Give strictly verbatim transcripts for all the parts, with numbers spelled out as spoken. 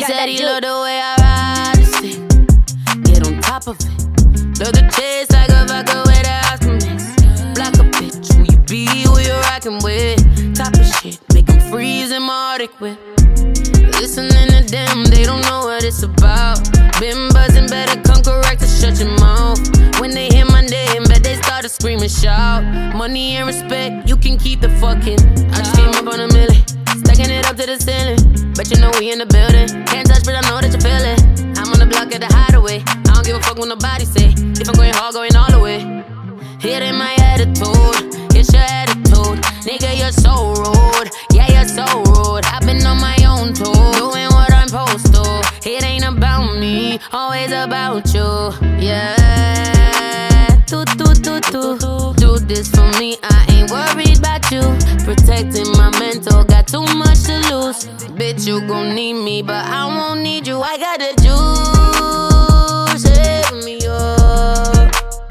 said he loved the way I ride the stick. Get on top of it. Love the chase like a vodka with a Oscar mix. Block a bitch, who you be, who you rockin' with. Top of shit, make them freeze in my Arctic whip. Listening to them, they don't know what it's about. Been buzzing, better come correct to shut your mouth. When they hear my name, bet they start to scream and shout. Money and respect, you can keep the fucking. I just came up on a milli, stacking it up to the ceiling. Bet you know we in the building. Can't touch, but I know that you feel it. I'm on the block at the hideaway. I don't give a fuck what nobody say. If I'm going hard, going all the way. It ain't my attitude, it's your attitude. Nigga, you're so rude. Yeah, you're so rude. I've been on my own too, doing what I'm supposed to. It ain't about me, always about you. Yeah. Do, do, do, do. Do this for me, I ain't worried about you. Protecting my mental, got too much to lose. Bitch, you gon' need me, but I won't need you. I got the juice, hit me up.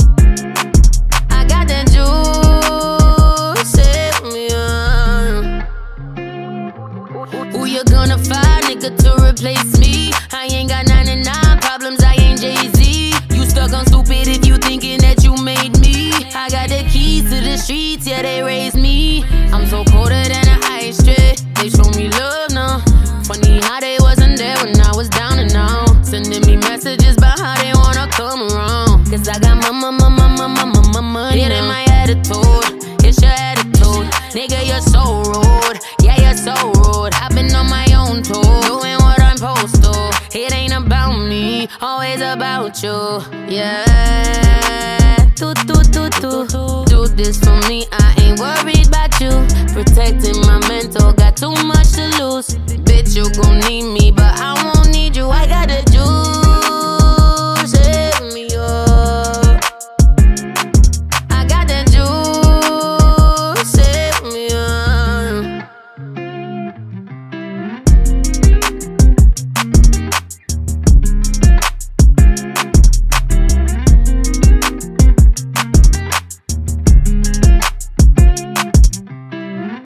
I got the juice, hit me up. Who you gonna find, nigga, to replace me? I ain't got ninety-nine problems, I ain't Jay-Z. You stuck on stupid if you thinking that you made me. I got the keys to the streets, yeah, they raised me. I'm so colder than an ice tray. They show me love now. Funny how they wasn't there when I was down and out. Sending me messages about how they wanna come around. Cause I got my, my, my, my, my, my, my, my money. It ain't my attitude, it's your attitude. Nigga, you're so rude, yeah, you're so rude. I've been on my own too, doing what I'm supposed to. It ain't about me, always about you. Yeah. Do, do, do, do. Do this for me, I ain't worried about you. Protecting my mental, got too much to lose. Bitch, you gon' need me,